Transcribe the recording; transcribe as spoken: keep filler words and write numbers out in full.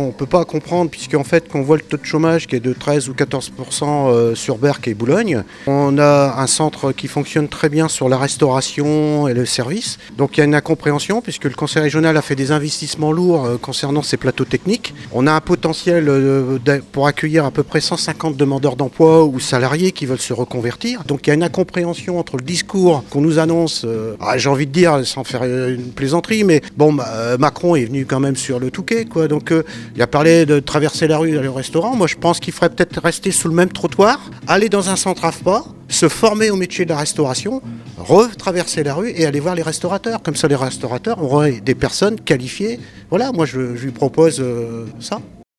on ne peut pas comprendre, puisqu'en fait, quand on voit le taux de chômage qui est de treize ou quatorze pour cent sur Berck et Boulogne, on a un centre qui fonctionne très bien sur la restauration et le service. Donc il y a une incompréhension, puisque le conseil régional a fait des investissements lourds concernant ces plateaux techniques. On a un potentiel pour accueillir à peu près cent cinquante demandeurs d'emploi ou salariés qui veulent se reconvertir. Donc il y a une incompréhension entre le discours qu'on nous annonce, euh, ah, j'ai envie de dire, sans faire une plaisanterie, mais bon, euh, Macron est venu quand même sur le Touquet, quoi. Donc euh, il a parlé de traverser la rue, d'aller au restaurant. Moi, je pense qu'il faudrait peut-être rester sous le même trottoir, aller dans un centre AFPA, se former au métier de la restauration, retraverser la rue et aller voir les restaurateurs. Comme ça, les restaurateurs auraient des personnes qualifiées. Voilà, moi, je, je lui propose euh, ça.